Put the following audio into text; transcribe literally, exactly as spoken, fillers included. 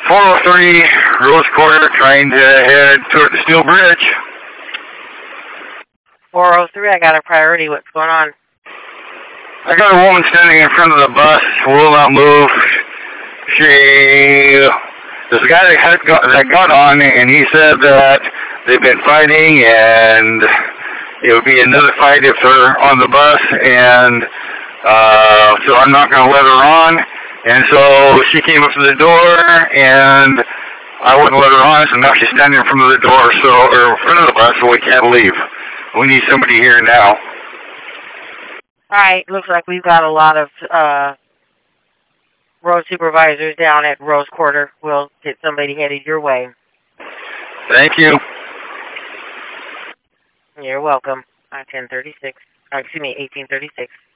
four oh three Rose Quarter, trying to head toward the Steel Bridge. four oh three, I got a priority. What's going on? I got a woman standing in front of the bus, will not move. She, there's a guy that, had got, that got on, and he said that they've been fighting, and it would be another fight if they're on the bus, and uh, so I'm not going to let her on. And so she came up to the door, and I wouldn't let her on, so now she's standing in front of the door, so or in front of the bus, so we can't leave. We need somebody here now. All right, looks like we've got a lot of uh, road supervisors down at Rose Quarter. We'll get somebody headed your way. Thank you. You're welcome. Uh, ten thirty-six. Uh, excuse me, eighteen thirty-six.